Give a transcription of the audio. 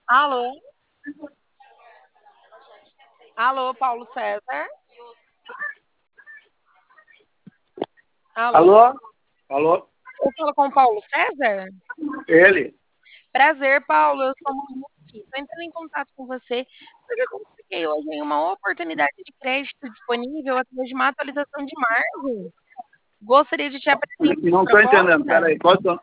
Alô? Alô, Paulo César? Alô? Alô? Alô? Eu falo com o Paulo César? Ele? Prazer, Paulo. Eu sou Monique. Estou entrando em contato com você porque eu consegui hoje em uma oportunidade de crédito disponível através de uma atualização de margem. Gostaria de te apresentar Não a estou entendendo. proposta. Peraí, qual é o seu...